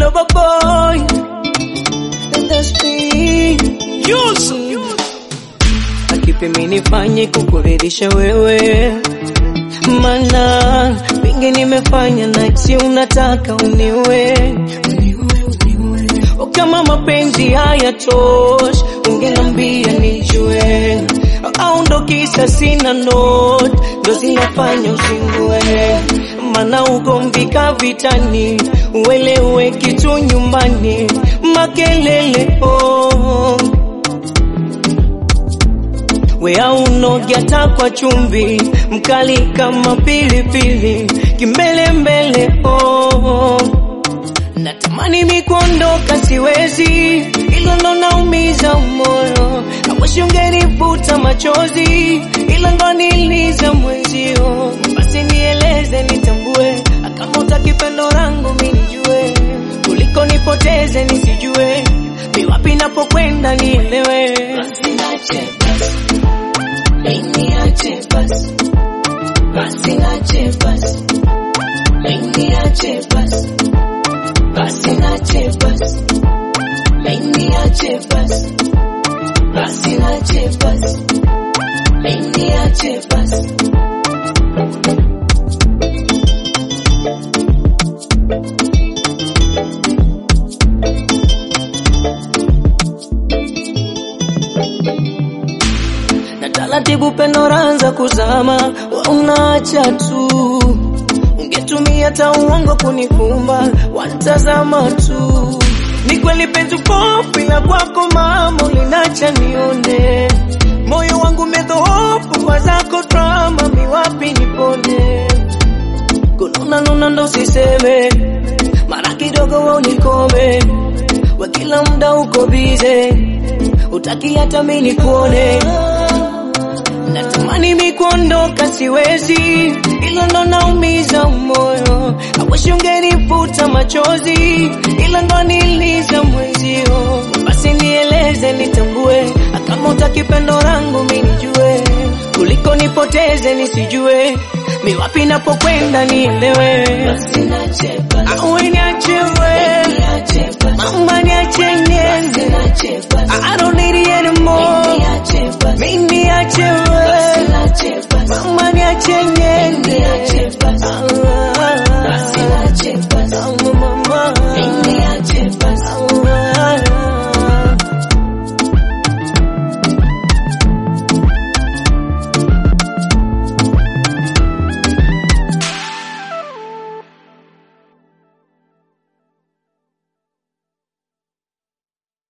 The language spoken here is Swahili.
lover boy, that's me. Akipi mimi nifanye kukuridhisha wewe, mana mingi nimefanya na si unataka uniwe. Kama mapenzi hayatoshi ungeniambia nijue, au ndo kisa sina note ndo zinafanya usingue. Mana ugomvika vitani, uelewe kitu nyumbani, makelele we haunogi hata kwa chumvi, mkali kama pilipili, kimbele mbele natamani mikuondoka siwezi, ilo ndo naumiza moyo. I wish ungenifuta machozi, ilo ndo niliza mwenzio. Basi nieleze nitambue, kama utaki pendo langu mimi nijue, kuliko nipoteze nisijue, ni wapi napokwenda nielewe. Basi nache basi, niache basi, basi nache basi, niache basi, basi nache basi, niache basi, basi nache basi, niache basi. Na taratibu pendo ranza kuzama, unaacha tu. Ungetumia hata uongo kunifumba, watazama tu. Ni kweli penzi popi la kwako mama, ulinacha nione. Moyo wangu umedhoofu kwa zako drama, mi wapi nipone. Kununa nuna ndo siseme, mara kidogo wa unikome. Wa kila muda uko busy, utaki hata mimi nikuone. Natamani mikuondoka siwezi, ilo ndo naumiza moyo. I wish ungenifuta machozi, ilo ndo niliza mwenzio. Basi nieleze nitambue, kama utaki pendo langu mimi nijue, kuliko nipoteze nisijue, mi wapi napokwenda nielewe. Basi nache basi, niache wewe mama.